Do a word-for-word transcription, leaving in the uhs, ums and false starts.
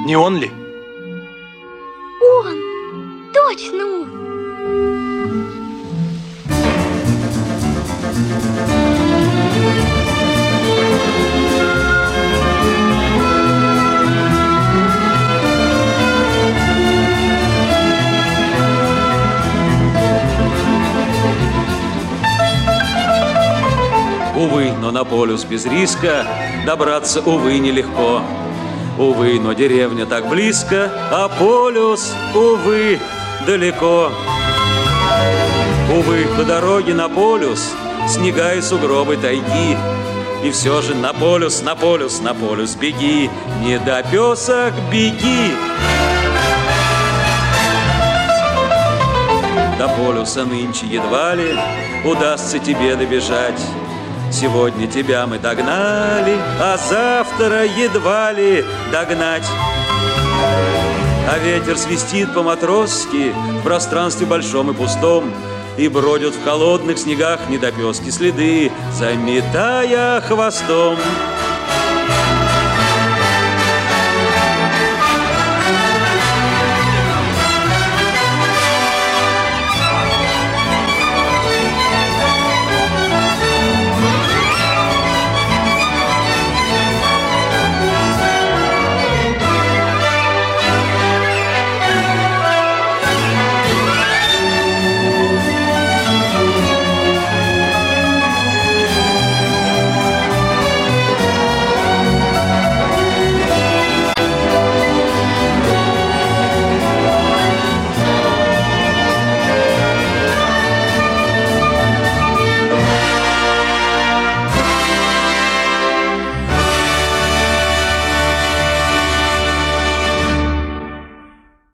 Не он ли? Он! Точно он! Увы, но на полюс без риска добраться, увы, нелегко. Увы, но деревня так близко, а полюс, увы, далеко. Увы, по дороге на полюс снега и сугробы тайги. И все же на полюс, на полюс, на полюс беги, не до песок беги. До полюса нынче едва ли удастся тебе добежать. Сегодня тебя мы догнали, а завтра едва ли догнать. А ветер свистит по-матросски в пространстве большом и пустом, и бродят в холодных снегах недопески следы, заметая хвостом.